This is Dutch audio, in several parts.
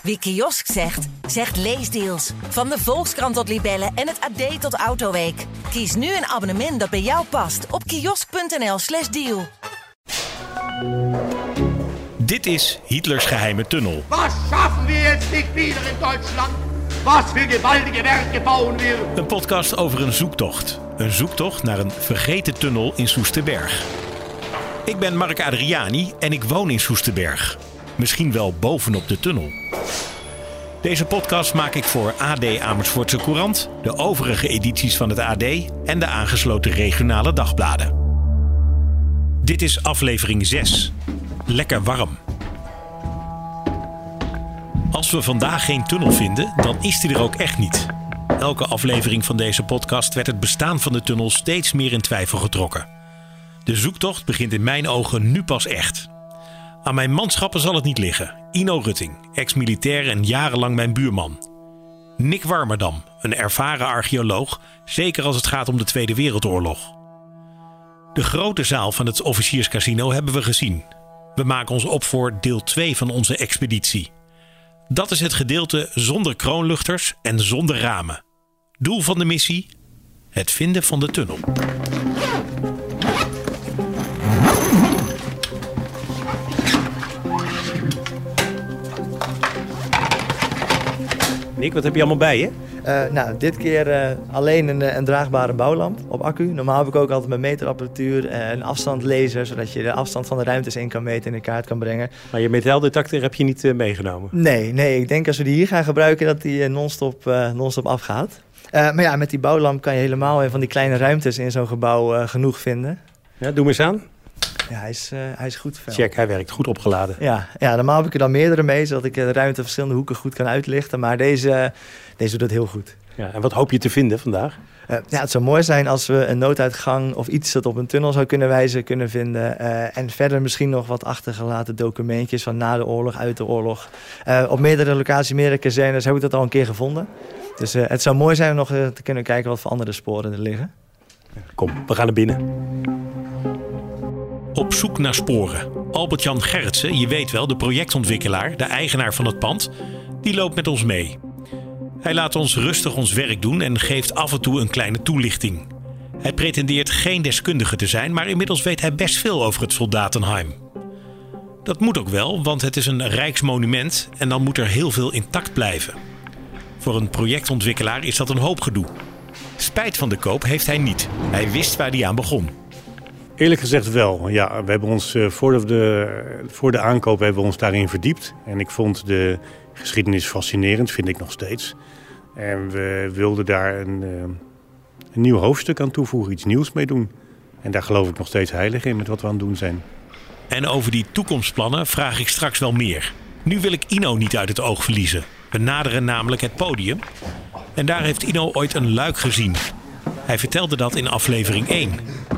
Wie kiosk zegt, zegt leesdeals. Van de Volkskrant tot Libellen en het AD tot Autoweek. Kies nu een abonnement dat bij jou past op kiosk.nl/deal. Dit is Hitlers geheime tunnel. Was schaffen we jetzt nicht wieder in Duitsland? Was für gewaltige Werke bauen wir? Een podcast over een zoektocht. Een zoektocht naar een vergeten tunnel in Soesterberg. Ik ben Mark Adriani en ik woon in Soesterberg. Misschien wel bovenop de tunnel. Deze podcast maak ik voor AD Amersfoortse Courant, de overige edities van het AD en de aangesloten regionale dagbladen. Dit is aflevering 6. Lekker warm. Als we vandaag geen tunnel vinden, dan is die er ook echt niet. Elke aflevering van deze podcast werd het bestaan van de tunnel steeds meer in twijfel getrokken. De zoektocht begint in mijn ogen nu pas echt. Aan mijn manschappen zal het niet liggen. Ino Rutting, ex-militair en jarenlang mijn buurman. Nick Warmerdam, een ervaren archeoloog, zeker als het gaat om de Tweede Wereldoorlog. De grote zaal van het officierscasino hebben we gezien. We maken ons op voor deel 2 van onze expeditie. Dat is het gedeelte zonder kroonluchters en zonder ramen. Doel van de missie? Het vinden van de tunnel. Nick, wat heb je allemaal bij je? Dit keer alleen een draagbare bouwlamp op accu. Normaal heb ik ook altijd mijn meterapparatuur, een afstandlezer, zodat je de afstand van de ruimtes in kan meten en in kaart kan brengen. Maar je metaaldetector heb je niet meegenomen? Nee, ik denk als we die hier gaan gebruiken dat die non-stop afgaat. Maar ja, met die bouwlamp kan je helemaal van die kleine ruimtes in zo'n gebouw genoeg vinden. Ja, doe maar eens aan. Ja, hij is goed fel. Check, hij werkt goed opgeladen. Ja, normaal heb ik er dan meerdere mee, zodat ik de ruimte verschillende hoeken goed kan uitlichten. Maar deze doet het heel goed. Ja, en wat hoop je te vinden vandaag? Het zou mooi zijn als we een nooduitgang of iets dat op een tunnel zou kunnen wijzen kunnen vinden. En verder misschien nog wat achtergelaten documentjes van na de oorlog, uit de oorlog. Op meerdere locaties, meerdere kazernes heb ik dat al een keer gevonden. Dus het zou mooi zijn om nog te kunnen kijken wat voor andere sporen er liggen. Kom, we gaan naar binnen. Op zoek naar sporen. Albert-Jan Gerritsen, je weet wel, de projectontwikkelaar, de eigenaar van het pand, die loopt met ons mee. Hij laat ons rustig ons werk doen en geeft af en toe een kleine toelichting. Hij pretendeert geen deskundige te zijn, maar inmiddels weet hij best veel over het Soldatenheim. Dat moet ook wel, want het is een rijksmonument en dan moet er heel veel intact blijven. Voor een projectontwikkelaar is dat een hoop gedoe. Spijt van de koop heeft hij niet. Hij wist waar hij aan begon. Eerlijk gezegd wel. Ja, we hebben ons voor de aankoop hebben we ons daarin verdiept. En ik vond de geschiedenis fascinerend, vind ik nog steeds. En we wilden daar een nieuw hoofdstuk aan toevoegen, iets nieuws mee doen. En daar geloof ik nog steeds heilig in met wat we aan het doen zijn. En over die toekomstplannen vraag ik straks wel meer. Nu wil ik Ino niet uit het oog verliezen. We naderen namelijk het podium. En daar heeft Ino ooit een luik gezien. Hij vertelde dat in aflevering 1.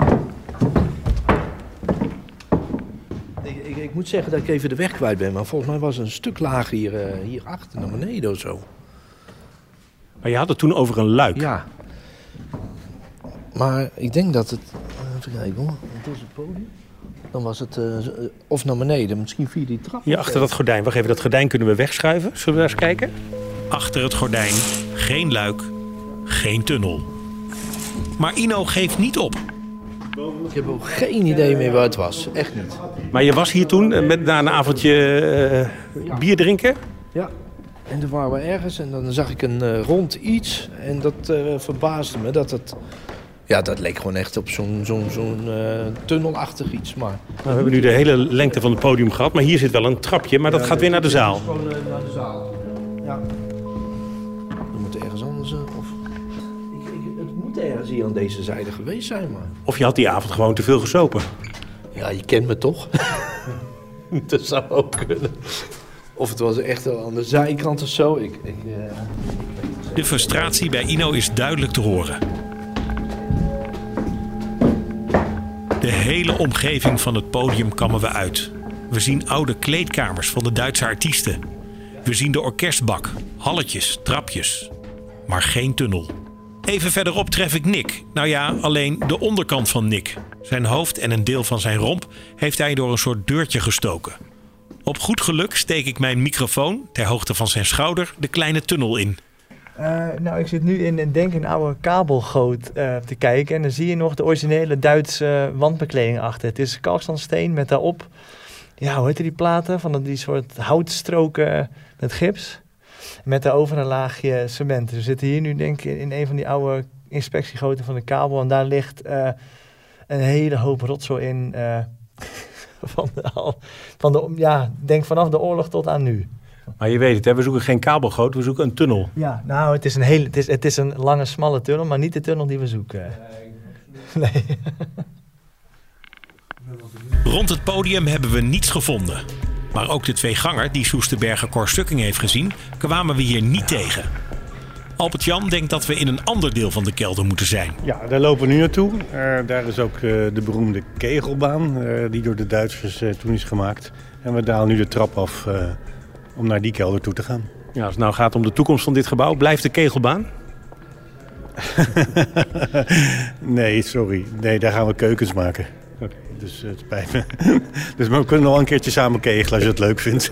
Ik moet zeggen dat ik even de weg kwijt ben, maar volgens mij was het een stuk lager hier achter naar beneden of zo. Maar je had het toen over een luik. Ja. Maar ik denk dat het... Even kijken hoor, wat is het podium? Dan was het of naar beneden, misschien via die trap. Hier achter dat gordijn. Wacht even, dat gordijn kunnen we wegschuiven. Zullen we eens kijken? Achter het gordijn, geen luik, geen tunnel. Maar Ino geeft niet op. Ik heb ook geen idee meer waar het was, echt niet. Maar je was hier toen na een avondje bier drinken? Ja, en toen waren we ergens en dan zag ik een rond iets. En dat verbaasde me dat het... Ja, dat leek gewoon echt op zo'n tunnelachtig iets. Maar we hebben nu de hele lengte van het podium gehad, maar hier zit wel een trapje. Maar dat gaat weer naar de zaal. Gewoon naar de zaal, ja. We moeten ergens anders... Het moet ergens hier aan deze zijde geweest zijn, maar... Of je had die avond gewoon te veel gesopen. Ja, je kent me toch? Dat zou ook kunnen. Of het was echt aan de zijkant of zo. De frustratie bij Ino is duidelijk te horen. De hele omgeving van het podium kammen we uit. We zien oude kleedkamers van de Duitse artiesten. We zien de orkestbak, halletjes, trapjes. Maar geen tunnel. Even verderop tref ik Nick. Nou ja, alleen de onderkant van Nick. Zijn hoofd en een deel van zijn romp heeft hij door een soort deurtje gestoken. Op goed geluk steek ik mijn microfoon, ter hoogte van zijn schouder, de kleine tunnel in. Ik zit nu in een oude kabelgoot te kijken. En dan zie je nog de originele Duitse wandbekleding achter. Het is kalkstandsteen met daarop, hoe heet die platen? Van die soort houtstroken met gips. Met daarover een laagje cement. We zitten hier nu denk ik in een van die oude inspectiegoten van de kabel. En daar ligt een hele hoop rotzooi in. Denk vanaf de oorlog tot aan nu. Maar je weet het, hè? We zoeken geen kabelgoot, we zoeken een tunnel. Ja, het is een lange, smalle tunnel, maar niet de tunnel die we zoeken. Nee. Rond het podium hebben we niets gevonden. Maar ook de 2-ganger die Soesterberger Cor Sukking heeft gezien, kwamen we hier niet tegen. Albert-Jan denkt dat we in een ander deel van de kelder moeten zijn. Ja, daar lopen we nu naartoe. Daar is ook de beroemde kegelbaan die door de Duitsers toen is gemaakt. En we dalen nu de trap af om naar die kelder toe te gaan. Ja, als het nou gaat om de toekomst van dit gebouw, blijft de kegelbaan? Nee, sorry. Nee, daar gaan we keukens maken. Okay. Dus het spijt me. Dus we kunnen nog een keertje samen kegelen als je het leuk vindt.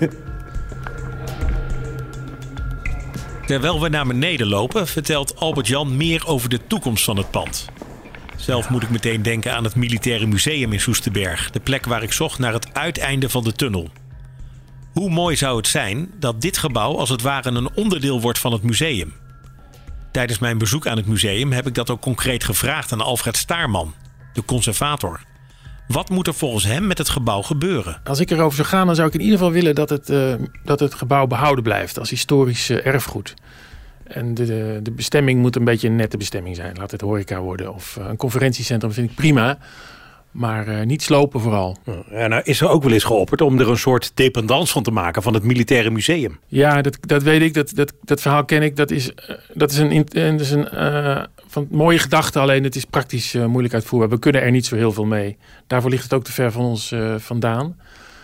Terwijl we naar beneden lopen, vertelt Albert-Jan meer over de toekomst van het pand. Zelf moet ik meteen denken aan het Militaire Museum in Soesterberg. De plek waar ik zocht naar het uiteinde van de tunnel. Hoe mooi zou het zijn dat dit gebouw als het ware een onderdeel wordt van het museum? Tijdens mijn bezoek aan het museum heb ik dat ook concreet gevraagd aan Alfred Staarman, de conservator. Wat moet er volgens hem met het gebouw gebeuren? Als ik erover zou gaan, dan zou ik in ieder geval willen dat het gebouw behouden blijft als historisch erfgoed. En de bestemming moet een beetje een nette bestemming zijn. Laat het horeca worden of een conferentiecentrum vind ik prima. Maar niet slopen vooral. Ja, nou is er ook wel eens geopperd om er een soort dependance van te maken van het Militaire Museum. Ja, dat weet ik. Dat verhaal ken ik. Dat is een van mooie gedachte. Alleen het is praktisch moeilijk uitvoerbaar. We kunnen er niet zo heel veel mee. Daarvoor ligt het ook te ver van ons vandaan.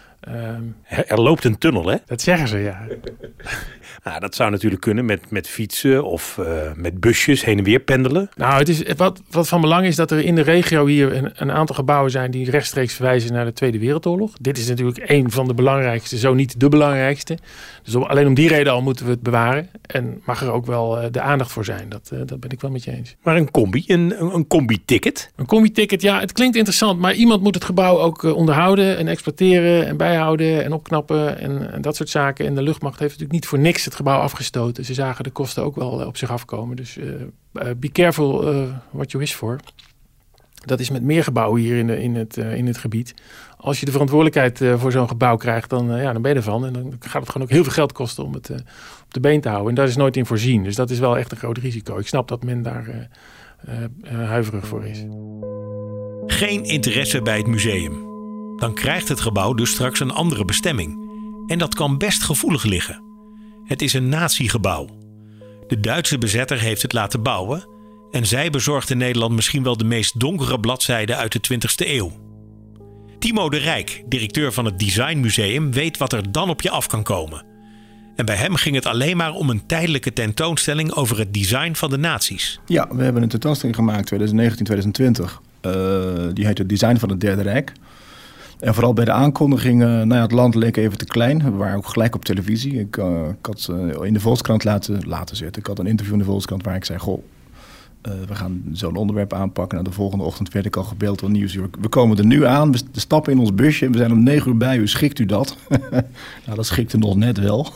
Er loopt een tunnel, hè? Dat zeggen ze, ja. Nou, dat zou natuurlijk kunnen met fietsen of met busjes heen en weer pendelen. Nou, het is, wat van belang is dat er in de regio hier een aantal gebouwen zijn die rechtstreeks verwijzen naar de Tweede Wereldoorlog. Dit is natuurlijk een van de belangrijkste, zo niet de belangrijkste. Dus alleen om die reden al moeten we het bewaren. En mag er ook wel de aandacht voor zijn. Dat ben ik wel met je eens. Maar een combi, een combi-ticket? Een combi-ticket, ja, het klinkt interessant. Maar iemand moet het gebouw ook onderhouden en exploiteren en bijhouden en opknappen en dat soort zaken. En de luchtmacht heeft natuurlijk niet voor niks het gebouw afgestoten. Ze zagen de kosten ook wel op zich afkomen. Dus be careful what you wish for. Dat is met meer gebouwen hier in het gebied. Als je de verantwoordelijkheid voor zo'n gebouw krijgt, dan ben je ervan. En dan gaat het gewoon ook heel veel geld kosten om het op de been te houden. En daar is nooit in voorzien. Dus dat is wel echt een groot risico. Ik snap dat men daar huiverig voor is. Geen interesse bij het museum. Dan krijgt het gebouw dus straks een andere bestemming. En dat kan best gevoelig liggen. Het is een natiegebouw. De Duitse bezetter heeft het laten bouwen en zij bezorgde Nederland misschien wel de meest donkere bladzijde uit de 20e eeuw. Timo de Rijk, directeur van het Designmuseum, weet wat er dan op je af kan komen. En bij hem ging het alleen maar om een tijdelijke tentoonstelling over het design van de naties. Ja, we hebben een tentoonstelling gemaakt 2019-2020. Die heet het Design van het Derde Rijk. En vooral bij de aankondiging, het land leek even te klein. We waren ook gelijk op televisie. Ik had in de Volkskrant laten zetten. Ik had een interview in de Volkskrant waar ik zei, we gaan zo'n onderwerp aanpakken. De volgende ochtend werd ik al gebeld door Nieuwsuur. We komen er nu aan, we stappen in ons busje. We zijn om 9 uur bij u, schikt u dat? Nou, dat schikte nog net wel.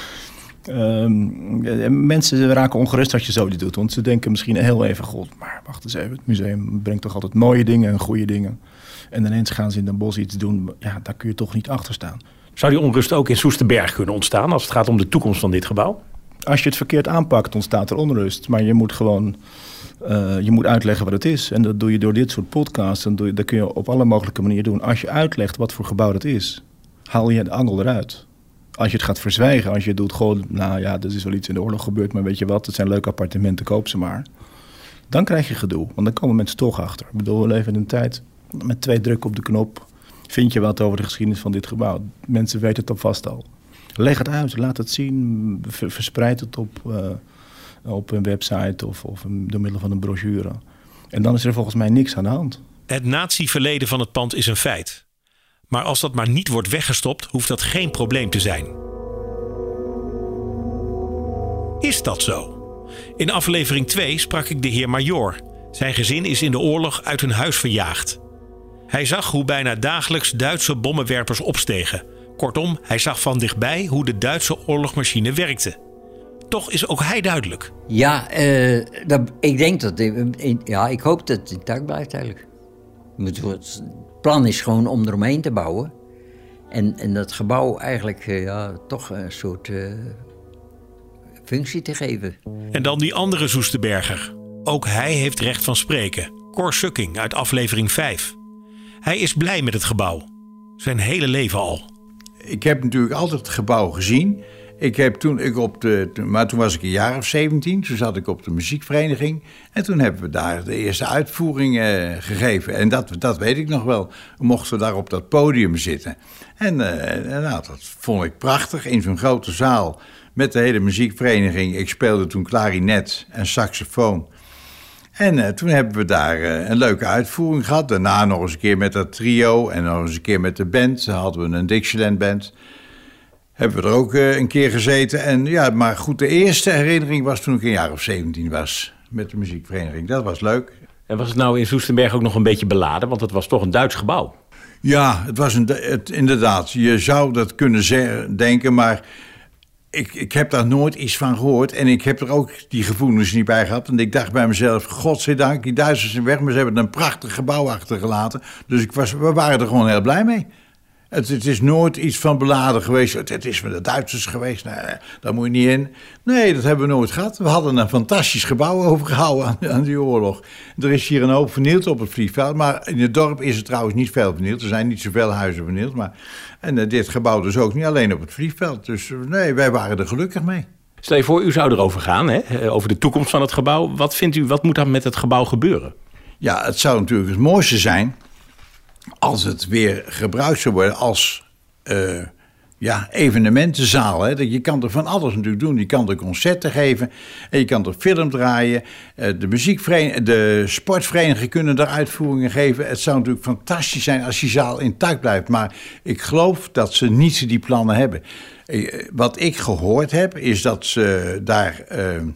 Mensen raken ongerust als je zoiets doet. Want ze denken misschien heel even, maar wacht eens even. Het museum brengt toch altijd mooie dingen en goede dingen. En ineens gaan ze in Den Bosch iets doen. Ja, daar kun je toch niet achter staan. Zou die onrust ook in Soesterberg kunnen ontstaan als het gaat om de toekomst van dit gebouw? Als je het verkeerd aanpakt, ontstaat er onrust. Maar je moet gewoon uitleggen wat het is. En dat doe je door dit soort podcasts. Dat kun je op alle mogelijke manieren doen. Als je uitlegt wat voor gebouw dat is, haal je de angel eruit. Als je het gaat verzwijgen, als je doet dat is wel iets in de oorlog gebeurd, maar weet je wat, het zijn leuke appartementen, koop ze maar. Dan krijg je gedoe, want dan komen mensen toch achter. Ik bedoel, we leven in een tijd met 2 drukken op de knop. Vind je wat over de geschiedenis van dit gebouw? Mensen weten het alvast al. Leg het uit, laat het zien, verspreid het op een website of door middel van een brochure. En dan is er volgens mij niks aan de hand. Het natieverleden van het pand is een feit. Maar als dat maar niet wordt weggestopt, hoeft dat geen probleem te zijn. Is dat zo? In aflevering 2 sprak ik de heer Major. Zijn gezin is in de oorlog uit hun huis verjaagd. Hij zag hoe bijna dagelijks Duitse bommenwerpers opstegen. Kortom, hij zag van dichtbij hoe de Duitse oorlogsmachine werkte. Toch is ook hij duidelijk. Ja, ik denk dat... ik hoop dat het intact blijft eigenlijk. Het plan is gewoon om eromheen te bouwen. En dat gebouw eigenlijk toch een soort functie te geven. En dan die andere Soesterberger. Ook hij heeft recht van spreken. Cor Sukking uit aflevering 5. Hij is blij met het gebouw. Zijn hele leven al. Ik heb natuurlijk altijd het gebouw gezien. Maar toen was ik een jaar of 17. Toen zat ik op de muziekvereniging. En toen hebben we daar de eerste uitvoering gegeven. En dat weet ik nog wel. We mochten daar op dat podium zitten. En dat vond ik prachtig. In zo'n grote zaal met de hele muziekvereniging. Ik speelde toen klarinet en saxofoon. En toen hebben we daar een leuke uitvoering gehad. Daarna nog eens een keer met dat trio en nog eens een keer met de band. Dan hadden we een Dixieland band. Hebben we er ook een keer gezeten. En ja, maar goed, de eerste herinnering was toen ik een jaar of 17 was met de muziekvereniging. Dat was leuk. En was het nou in Soesterberg ook nog een beetje beladen? Want het was toch een Duits gebouw. Ja, het was inderdaad. Je zou dat kunnen denken, maar ik heb daar nooit iets van gehoord. En ik heb er ook die gevoelens niet bij gehad. En ik dacht bij mezelf, godzijdank, die Duitsers zijn weg, maar ze hebben een prachtig gebouw achtergelaten. Dus we waren er gewoon heel blij mee. Het is nooit iets van beladen geweest. Het is met de Duitsers geweest. Nee, daar moet je niet in. Nee, dat hebben we nooit gehad. We hadden een fantastisch gebouw overgehouden aan die oorlog. Er is hier een hoop vernield op het vliegveld. Maar in het dorp is er trouwens niet veel vernield. Er zijn niet zoveel huizen vernield. En dit gebouw dus ook niet alleen op het vliegveld. Dus nee, wij waren er gelukkig mee. Stel je voor, u zou erover gaan, hè? Over de toekomst van het gebouw. Wat vindt u, wat moet dan met het gebouw gebeuren? Ja, het zou natuurlijk het mooiste zijn als het weer gebruikt zou worden als evenementenzaal. Hè. Je kan er van alles natuurlijk doen. Je kan er concerten geven en je kan er film draaien. De sportverenigingen kunnen er uitvoeringen geven. Het zou natuurlijk fantastisch zijn als die zaal intact blijft. Maar ik geloof dat ze niet die plannen hebben. Wat ik gehoord heb is dat ze daar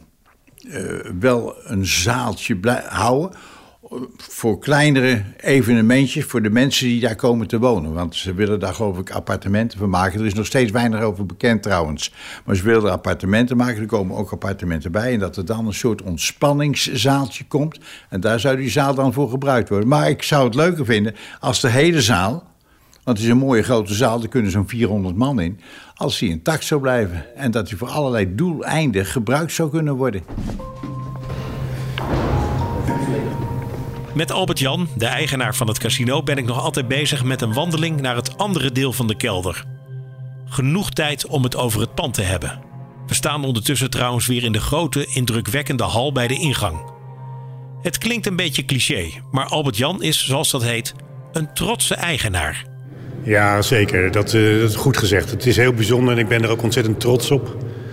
wel een zaaltje houden voor kleinere evenementjes voor de mensen die daar komen te wonen. Want ze willen daar geloof ik appartementen van maken. Er is nog steeds weinig over bekend trouwens. Maar ze willen er appartementen maken. Er komen ook appartementen bij. En dat er dan een soort ontspanningszaaltje komt. En daar zou die zaal dan voor gebruikt worden. Maar ik zou het leuker vinden als de hele zaal, want het is een mooie grote zaal, er kunnen zo'n 400 man in, als die intact zou blijven. En dat die voor allerlei doeleinden gebruikt zou kunnen worden. Met Albert-Jan, de eigenaar van het casino, ben ik nog altijd bezig met een wandeling naar het andere deel van de kelder. Genoeg tijd om het over het pand te hebben. We staan ondertussen trouwens weer in de grote, indrukwekkende hal bij de ingang. Het klinkt een beetje cliché, maar Albert-Jan is, zoals dat heet, een trotse eigenaar. Ja, zeker. Dat is goed gezegd. Het is heel bijzonder en ik ben er ook ontzettend trots op.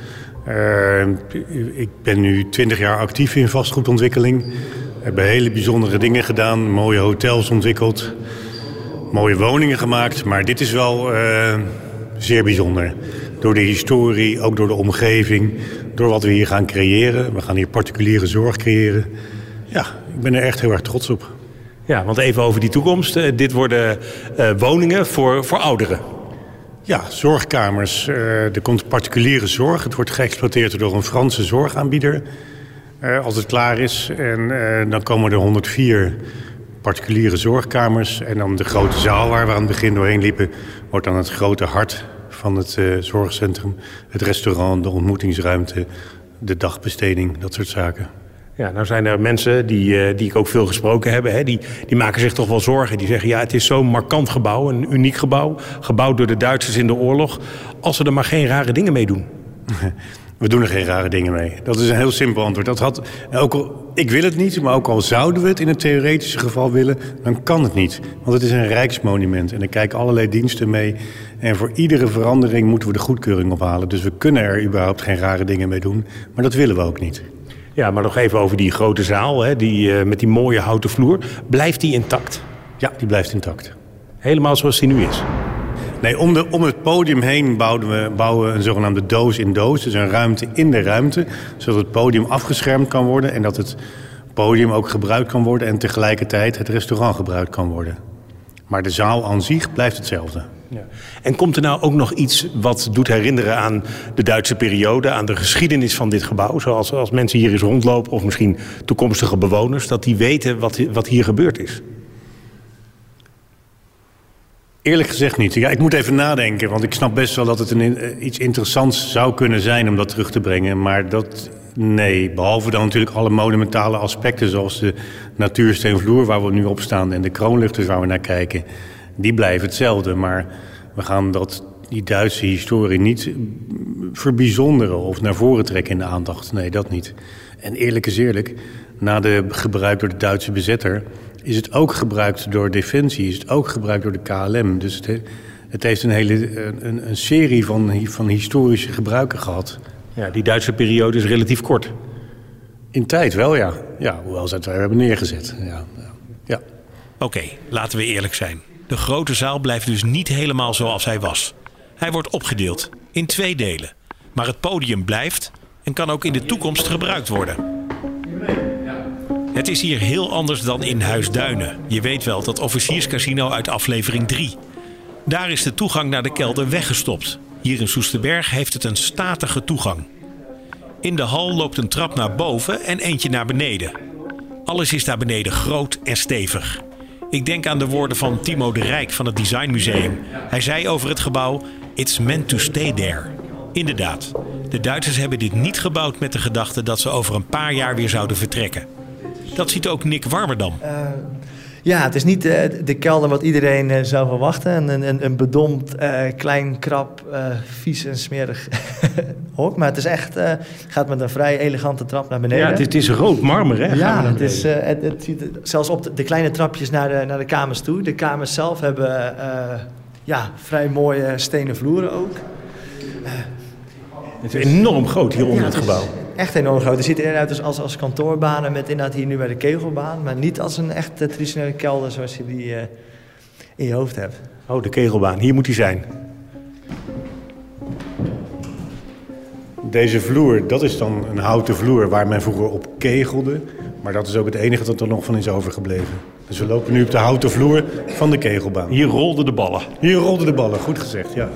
Ik ben nu 20 jaar actief in vastgoedontwikkeling. We hebben hele bijzondere dingen gedaan, mooie hotels ontwikkeld, mooie woningen gemaakt. Maar dit is wel zeer bijzonder. Door de historie, ook door de omgeving, door wat we hier gaan creëren. We gaan hier particuliere zorg creëren. Ja, ik ben er echt heel erg trots op. Ja, want even over die toekomst. Dit worden woningen voor ouderen. Ja, zorgkamers. Er komt particuliere zorg. Het wordt geëxploiteerd door een Franse zorgaanbieder. Als het klaar is. En dan komen er 104 particuliere zorgkamers. En dan de grote zaal waar we aan het begin doorheen liepen, wordt dan het grote hart van het zorgcentrum. Het restaurant, de ontmoetingsruimte, de dagbesteding, dat soort zaken. Ja, nou zijn er mensen die ik ook veel gesproken heb. Hè, die maken zich toch wel zorgen. Die zeggen, ja, het is zo'n markant gebouw, een uniek gebouw. Gebouwd door de Duitsers in de oorlog. Als we er maar geen rare dingen mee doen. We doen er geen rare dingen mee. Dat is een heel simpel antwoord. Ik wil het niet, maar ook al zouden we het in het theoretische geval willen, dan kan het niet. Want het is een rijksmonument en er kijken allerlei diensten mee. En voor iedere verandering moeten we de goedkeuring ophalen. Dus we kunnen er überhaupt geen rare dingen mee doen. Maar dat willen we ook niet. Ja, maar nog even over die grote zaal, hè, met die mooie houten vloer. Blijft die intact? Ja, die blijft intact. Helemaal zoals die nu is? Nee, om het podium heen bouwen we een zogenaamde doos in doos. Dus een ruimte in de ruimte, zodat het podium afgeschermd kan worden en dat het podium ook gebruikt kan worden en tegelijkertijd het restaurant gebruikt kan worden. Maar de zaal aan zich blijft hetzelfde. Ja. En komt er nou ook nog iets wat doet herinneren aan de Duitse periode, aan de geschiedenis van dit gebouw? Zoals als mensen hier eens rondlopen of misschien toekomstige bewoners, dat die weten wat hier gebeurd is? Eerlijk gezegd niet. Ja, ik moet even nadenken, want ik snap best wel dat het iets interessants zou kunnen zijn om dat terug te brengen. Maar nee, behalve dan natuurlijk alle monumentale aspecten zoals de natuursteenvloer waar we nu op staan en de kroonluchters waar we naar kijken, die blijven hetzelfde. Maar we gaan die Duitse historie niet verbijzonderen of naar voren trekken in de aandacht. Nee, dat niet. En eerlijk is eerlijk, na de gebruik door de Duitse bezetter is het ook gebruikt door Defensie, is het ook gebruikt door de KLM. Dus het heeft een serie van historische gebruiken gehad. Ja, die Duitse periode is relatief kort. In tijd wel, ja. Ja, hoewel ze het weer hebben neergezet. Ja. Oké, laten we eerlijk zijn. De grote zaal blijft dus niet helemaal zoals hij was. Hij wordt opgedeeld in 2 delen. Maar het podium blijft en kan ook in de toekomst gebruikt worden. Het is hier heel anders dan in Huis Duinen. Je weet wel, dat officierscasino uit aflevering 3. Daar is de toegang naar de kelder weggestopt. Hier in Soesterberg heeft het een statige toegang. In de hal loopt een trap naar boven en eentje naar beneden. Alles is daar beneden groot en stevig. Ik denk aan de woorden van Timo de Rijk van het Designmuseum. Hij zei over het gebouw: "It's meant to stay there." Inderdaad, de Duitsers hebben dit niet gebouwd met de gedachte dat ze over een paar jaar weer zouden vertrekken. Dat ziet ook Nick Warmerdam. Ja, het is niet de kelder wat iedereen zou verwachten. Een bedompt, klein, krap, vies en smerig hok. Maar het is echt, gaat met een vrij elegante trap naar beneden. Ja, het is rood marmer, hè? Ja, het ziet zelfs op de kleine trapjes naar de kamers toe. De kamers zelf hebben vrij mooie stenen vloeren ook. Het is enorm groot hier onder het gebouw. Echt enorm groot. Het ziet er inderdaad dus als kantoorbanen met inderdaad hier nu bij de kegelbaan. Maar niet als een echt traditionele kelder zoals je die in je hoofd hebt. Oh, de kegelbaan. Hier moet die zijn. Deze vloer, dat is dan een houten vloer waar men vroeger op kegelde. Maar dat is ook het enige dat er nog van is overgebleven. Dus we lopen nu op de houten vloer van de kegelbaan. Hier rolden de ballen. Hier rolden de ballen, goed gezegd, ja.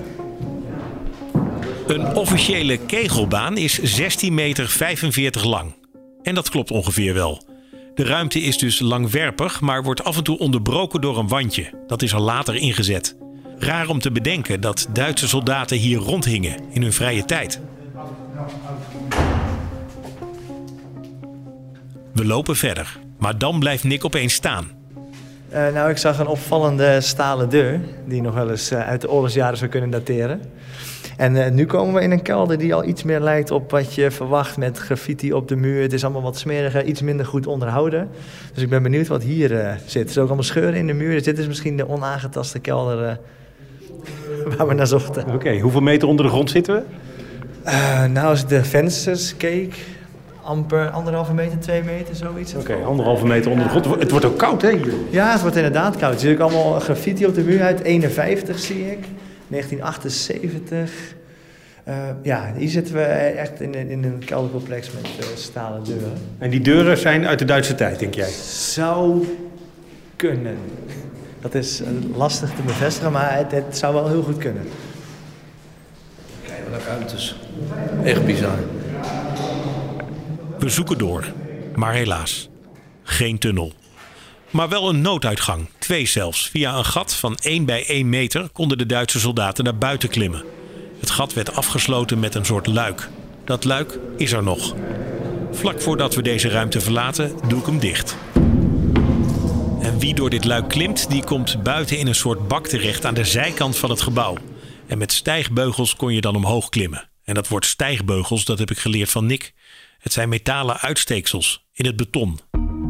Een officiële kegelbaan is 16,45 meter lang. En dat klopt ongeveer wel. De ruimte is dus langwerpig, maar wordt af en toe onderbroken door een wandje. Dat is er later ingezet. Raar om te bedenken dat Duitse soldaten hier rondhingen in hun vrije tijd. We lopen verder, maar dan blijft Nick opeens staan. Ik zag een opvallende stalen deur die nog wel eens uit de oorlogsjaren zou kunnen dateren. En nu komen we in een kelder die al iets meer lijkt op wat je verwacht met graffiti op de muur. Het is allemaal wat smeriger, iets minder goed onderhouden. Dus ik ben benieuwd wat hier zit. Er zijn ook allemaal scheuren in de muur. Dus dit is misschien de onaangetaste kelder waar we naar zochten. Oké, hoeveel meter onder de grond zitten we? Als ik de vensters keek, amper 1,5 meter, 2 meter, zoiets. Oké, 1,5 meter onder de grond. Het wordt ook koud, hè? Hier. Ja, het wordt inderdaad koud. Er zit ook allemaal graffiti op de muur uit 51, zie ik. 1978. Hier zitten we echt in een keldercomplex met stalen deuren. En die deuren zijn uit de Duitse tijd, denk jij? Zou kunnen. Dat is lastig te bevestigen, maar het zou wel heel goed kunnen. Kijk naar de ruimtes. Echt bizar. We zoeken door, maar helaas. Geen tunnel. Maar wel een nooduitgang, 2 zelfs. Via een gat van 1 bij 1 meter konden de Duitse soldaten naar buiten klimmen. Het gat werd afgesloten met een soort luik. Dat luik is er nog. Vlak voordat we deze ruimte verlaten, doe ik hem dicht. En wie door dit luik klimt, die komt buiten in een soort bak terecht aan de zijkant van het gebouw. En met stijgbeugels kon je dan omhoog klimmen. En dat woord stijgbeugels, dat heb ik geleerd van Nick. Het zijn metalen uitsteeksels in het beton.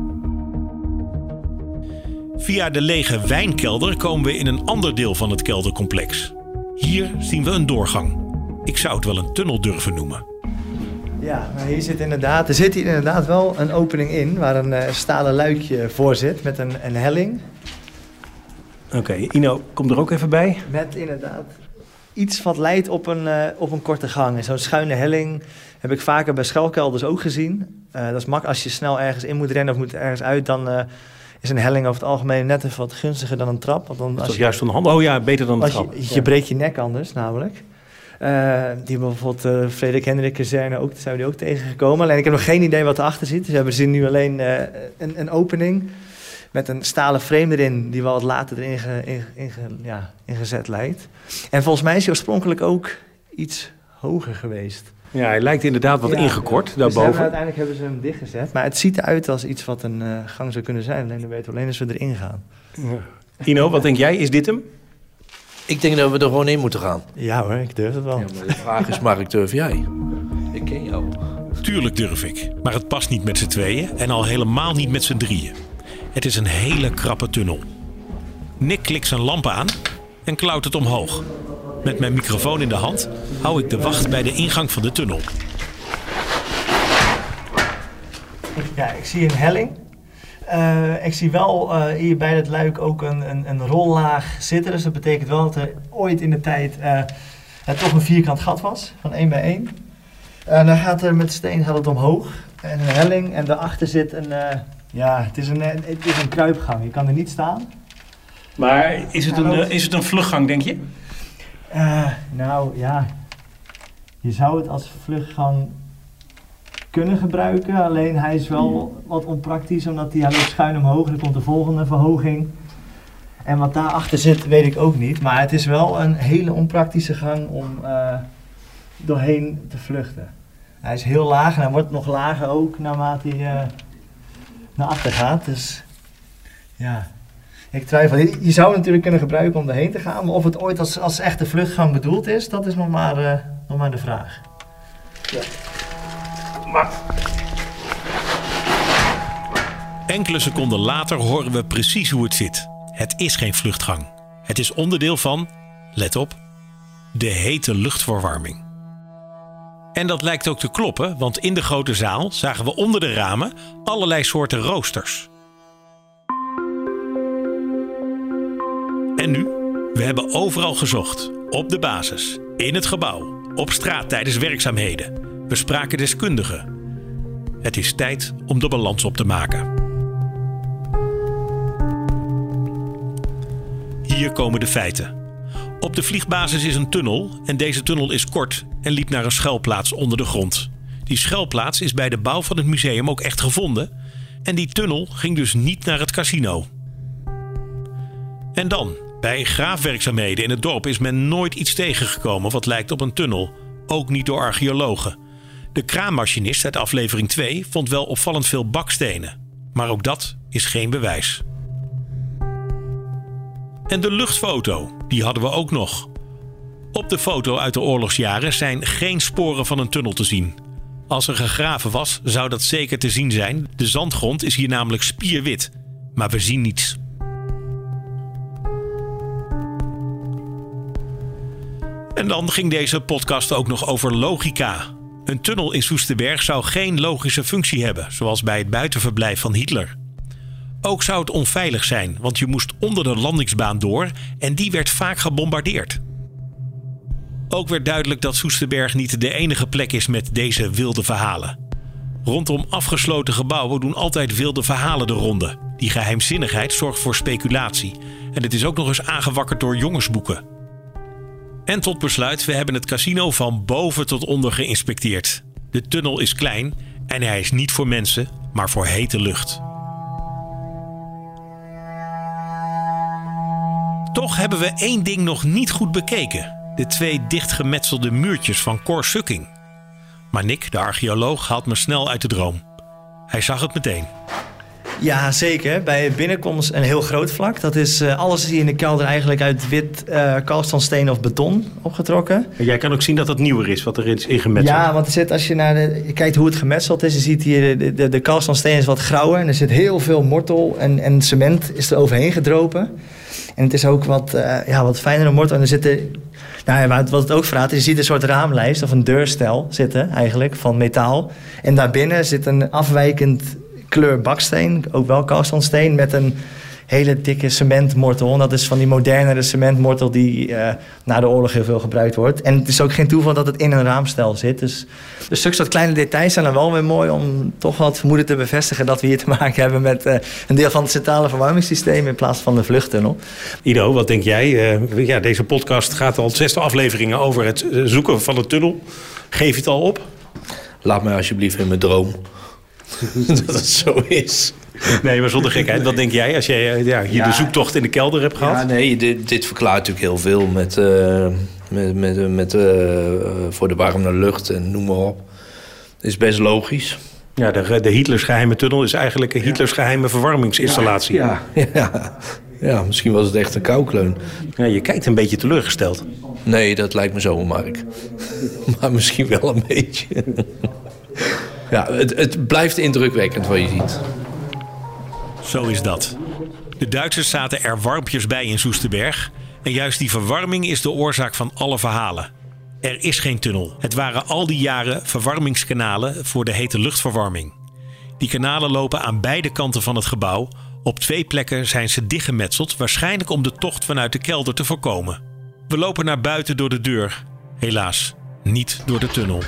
Via de lege wijnkelder komen we in een ander deel van het keldercomplex. Hier zien we een doorgang. Ik zou het wel een tunnel durven noemen. Ja, maar er zit hier inderdaad wel een opening in waar een stalen luikje voor zit met een helling. Oké, Ino, kom er ook even bij. Met inderdaad iets wat leidt op een korte gang. Zo'n schuine helling heb ik vaker bij schuilkelders ook gezien. Dat is makkelijk als je snel ergens in moet rennen of moet ergens uit, dan is een helling over het algemeen net even wat gunstiger dan een trap. Want dan, dat is juist van de hand. Oh ja, beter dan een trap. Je breekt je nek anders namelijk. Die bijvoorbeeld Frederik Hendrik kazerne ook, zou die ook tegengekomen. Alleen ik heb nog geen idee wat erachter zit. Dus we zien nu alleen een opening met een stalen frame erin die wel wat later erin ingezet lijkt. En volgens mij is hij oorspronkelijk ook iets hoger geweest. Ja, hij lijkt inderdaad wat ingekort daarboven. Uiteindelijk hebben ze hem dichtgezet. Maar het ziet eruit als iets wat een gang zou kunnen zijn. Alleen dan weten we alleen als we erin gaan. Ja. Ino, wat denk jij? Is dit hem? Ik denk dat we er gewoon in moeten gaan. Ja hoor, ik durf het wel. Ja, maar de vraag is, Mark, durf jij? Ik ken jou. Tuurlijk durf ik, maar het past niet met z'n tweeën en al helemaal niet met z'n drieën. Het is een hele krappe tunnel. Nick klikt zijn lamp aan en klautert omhoog. Met mijn microfoon in de hand hou ik de wacht bij de ingang van de tunnel. Ja, ik zie een helling. Ik zie wel hier bij het luik ook een rollaag zitten. Dus dat betekent wel dat er ooit in de tijd toch een vierkant gat was, van 1 bij 1. En dan gaat er met steen het omhoog. En een helling en daarachter zit het is een kruipgang. Je kan er niet staan. Maar is het een vluchtgang, denk je? Je zou het als vluchtgang kunnen gebruiken. Alleen hij is wel wat onpraktisch, omdat hij loopt schuin omhoog. Er komt de volgende verhoging. En wat daarachter zit, weet ik ook niet. Maar het is wel een hele onpraktische gang om doorheen te vluchten. Hij is heel laag en hij wordt nog lager ook naarmate hij naar achter gaat. Dus ja, ik twijfel. Je zou het natuurlijk kunnen gebruiken om doorheen te gaan. Maar of het ooit als echte vluchtgang bedoeld is, dat is nog maar de vraag. Ja. Maar enkele seconden later horen we precies hoe het zit. Het is geen vluchtgang. Het is onderdeel van, let op, de hete luchtverwarming. En dat lijkt ook te kloppen, want in de grote zaal zagen we onder de ramen allerlei soorten roosters. En nu? We hebben overal gezocht. Op de basis, in het gebouw, op straat tijdens werkzaamheden. We spraken deskundigen. Het is tijd om de balans op te maken. Hier komen de feiten. Op de vliegbasis is een tunnel en deze tunnel is kort en liep naar een schuilplaats onder de grond. Die schuilplaats is bij de bouw van het museum ook echt gevonden en die tunnel ging dus niet naar het casino. En dan, bij graafwerkzaamheden in het dorp is men nooit iets tegengekomen wat lijkt op een tunnel, ook niet door archeologen. De kraammachinist uit aflevering 2 vond wel opvallend veel bakstenen, maar ook dat is geen bewijs. En de luchtfoto, die hadden we ook nog. Op de foto uit de oorlogsjaren zijn geen sporen van een tunnel te zien. Als er gegraven was, zou dat zeker te zien zijn. De zandgrond is hier namelijk spierwit, maar we zien niets. En dan ging deze podcast ook nog over logica. Een tunnel in Soesterberg zou geen logische functie hebben, zoals bij het buitenverblijf van Hitler. Ook zou het onveilig zijn, want je moest onder de landingsbaan door en die werd vaak gebombardeerd. Ook werd duidelijk dat Soesterberg niet de enige plek is met deze wilde verhalen. Rondom afgesloten gebouwen doen altijd wilde verhalen de ronde. Die geheimzinnigheid zorgt voor speculatie. En het is ook nog eens aangewakkerd door jongensboeken. En tot besluit, we hebben het casino van boven tot onder geïnspecteerd. De tunnel is klein en hij is niet voor mensen, maar voor hete lucht. Toch hebben we één ding nog niet goed bekeken. De 2 dichtgemetselde muurtjes van Cor Sukking. Maar Nick, de archeoloog, haalt me snel uit de droom. Hij zag het meteen. Ja, zeker. Bij binnenkomst een heel groot vlak. Dat is alles hier in de kelder eigenlijk uit wit kalkstensteen of beton opgetrokken. Jij kan ook zien dat het nieuwer is, wat er is ingemetseld. Ja, want er zit, als je kijkt hoe het gemetseld is, je ziet hier de kalkstensteen is wat grauwer. En er zit heel veel mortel en cement is er overheen gedropen. En het is ook wat fijnere mortel. En er zitten, wat het ook verraadt, je ziet een soort raamlijst of een deurstel zitten eigenlijk van metaal. En daarbinnen zit een afwijkend kleur baksteen, ook wel kalkstandsteen, met een hele dikke cementmortel. En dat is van die modernere cementmortel die na de oorlog heel veel gebruikt wordt. En het is ook geen toeval dat het in een raamstel zit. Dus zulke soort kleine details zijn dan wel weer mooi om toch wel het vermoeden te bevestigen dat we hier te maken hebben met een deel van het centrale verwarmingssysteem in plaats van de vluchttunnel. Ido, wat denk jij? Deze podcast gaat al 6 afleveringen over het zoeken van de tunnel. Geef je het al op? Laat mij alsjeblieft in mijn droom dat het zo is. Nee, maar zonder gekheid. Wat denk jij als jij hier de zoektocht in de kelder hebt gehad? Ja, nee, dit verklaart natuurlijk heel veel met voor de warme lucht en noem maar op. Dat is best logisch. Ja, de Hitlers geheime tunnel is eigenlijk een Hitlers geheime verwarmingsinstallatie. Ja, misschien was het echt een koukleun. Ja, je kijkt een beetje teleurgesteld. Nee, dat lijkt me zo, Mark. Maar misschien wel een beetje. Ja, het blijft indrukwekkend wat je ziet. Zo is dat. De Duitsers zaten er warmpjes bij in Soesterberg. En juist die verwarming is de oorzaak van alle verhalen. Er is geen tunnel. Het waren al die jaren verwarmingskanalen voor de hete luchtverwarming. Die kanalen lopen aan beide kanten van het gebouw. Op 2 plekken zijn ze dichtgemetseld, waarschijnlijk om de tocht vanuit de kelder te voorkomen. We lopen naar buiten door de deur. Helaas, niet door de tunnel.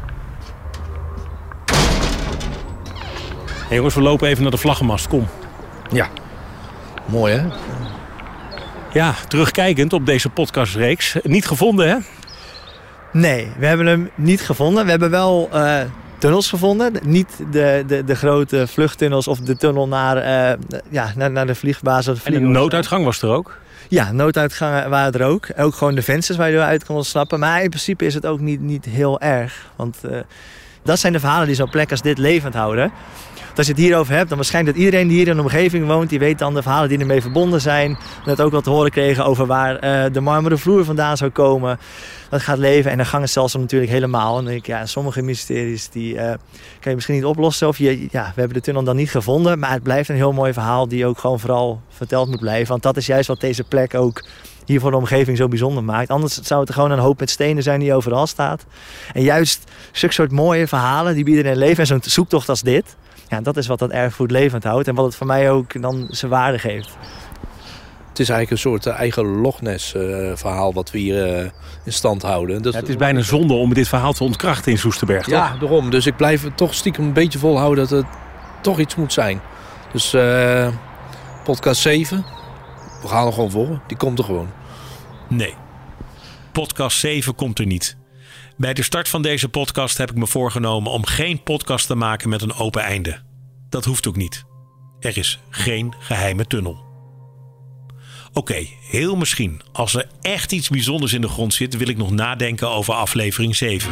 Hey jongens, we lopen even naar de vlaggenmast. Kom. Ja, mooi hè? Ja, terugkijkend op deze podcastreeks. Niet gevonden hè? Nee, we hebben hem niet gevonden. We hebben wel tunnels gevonden. Niet de grote vluchttunnels of de tunnel naar de vliegbasis. En een nooduitgang was er ook? Ja, nooduitgangen waren er ook. Ook gewoon de vensters waar je eruit kon ontsnappen. Maar in principe is het ook niet heel erg. Want dat zijn de verhalen die zo'n plek als dit levend houden. Als je het hierover hebt, dan waarschijnlijk dat iedereen die hier in de omgeving woont, die weet dan de verhalen die ermee verbonden zijn. Net ook wat te horen kregen over waar de marmeren vloer vandaan zou komen. Dat gaat leven. En dan gang het stelsel natuurlijk helemaal. En dan denk ik, sommige mysteries die kan je misschien niet oplossen. Of we hebben de tunnel dan niet gevonden. Maar het blijft een heel mooi verhaal die ook gewoon vooral verteld moet blijven. Want dat is juist wat deze plek ook hier voor de omgeving zo bijzonder maakt. Anders zou het gewoon een hoop met stenen zijn die overal staat. En juist zulke soort mooie verhalen die bieden een leven. En zo'n zoektocht als dit. Ja, dat is wat dat erfgoed levend houdt en wat het voor mij ook dan zijn waarde geeft. Het is eigenlijk een soort eigen Loch Ness verhaal wat we hier in stand houden. Het is bijna zonde om dit verhaal te ontkrachten in Soesterberg, toch? Ja, daarom. Dus ik blijf het toch stiekem een beetje volhouden dat het toch iets moet zijn. Dus podcast 7, we gaan er gewoon voor. Die komt er gewoon. Nee, podcast 7 komt er niet. Bij de start van deze podcast heb ik me voorgenomen om geen podcast te maken met een open einde. Dat hoeft ook niet. Er is geen geheime tunnel. Oké, heel misschien. Als er echt iets bijzonders in de grond zit, wil ik nog nadenken over aflevering 7.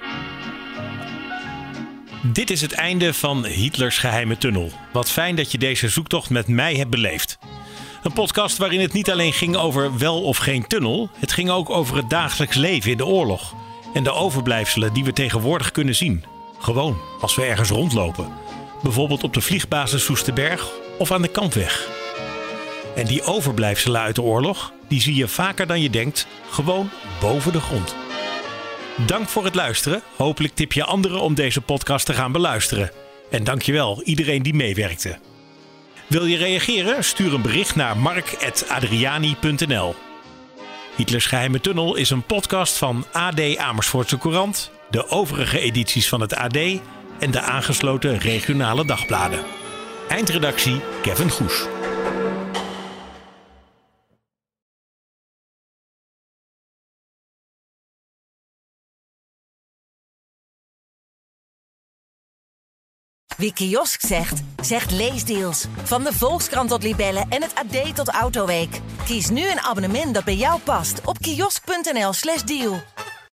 Dit is het einde van Hitlers geheime tunnel. Wat fijn dat je deze zoektocht met mij hebt beleefd. Een podcast waarin het niet alleen ging over wel of geen tunnel. Het ging ook over het dagelijks leven in de oorlog. En de overblijfselen die we tegenwoordig kunnen zien. Gewoon als we ergens rondlopen. Bijvoorbeeld op de vliegbasis Soesterberg of aan de Kampweg. En die overblijfselen uit de oorlog, die zie je vaker dan je denkt, gewoon boven de grond. Dank voor het luisteren. Hopelijk tip je anderen om deze podcast te gaan beluisteren. En dankjewel iedereen die meewerkte. Wil je reageren? Stuur een bericht naar mark@adriani.nl. Hitlers geheime tunnel is een podcast van AD Amersfoortse Courant, de overige edities van het AD en de aangesloten regionale dagbladen. Eindredactie Kevin Goes. Wie kiosk zegt, zegt leesdeals. Van de Volkskrant tot Libellen en het AD tot Autoweek. Kies nu een abonnement dat bij jou past op kiosk.nl/deal.